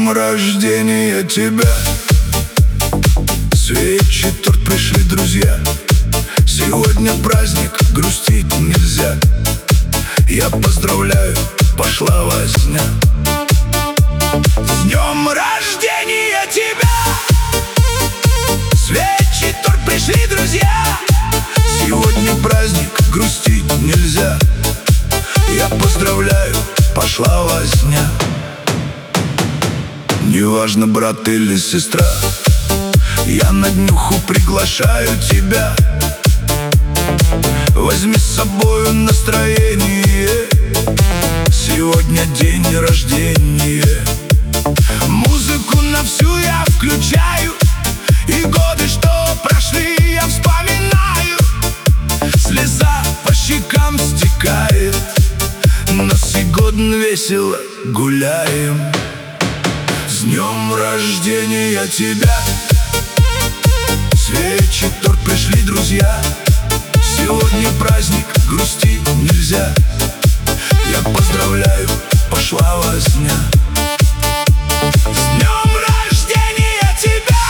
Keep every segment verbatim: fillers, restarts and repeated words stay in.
днем рождения тебя! Свечи, торт, пришли друзья. Сегодня праздник, грустить нельзя. Я поздравляю, пошла возня. С днем рождения тебя! Свечи, торт, пришли друзья. Сегодня праздник, грустить нельзя. Я поздравляю, пошла возня. Неважно, брат или сестра, я на днюху приглашаю тебя. Возьми с собою настроение, сегодня день рождения. Музыку на всю я включаю, и годы, что прошли, я вспоминаю. Слеза по щекам стекает, но сегодня весело гуляем. С днем рождения тебя! Свечи, торт, пришли друзья. Сегодня праздник, грустить нельзя. Я поздравляю, пошла возня. С днем рождения тебя!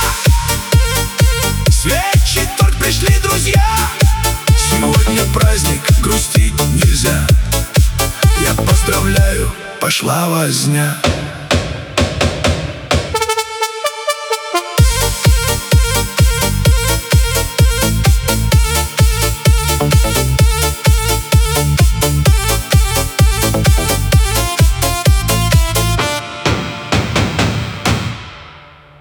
Свечи, торт, пришли друзья. Сегодня праздник, грустить нельзя. Я поздравляю, пошла возня.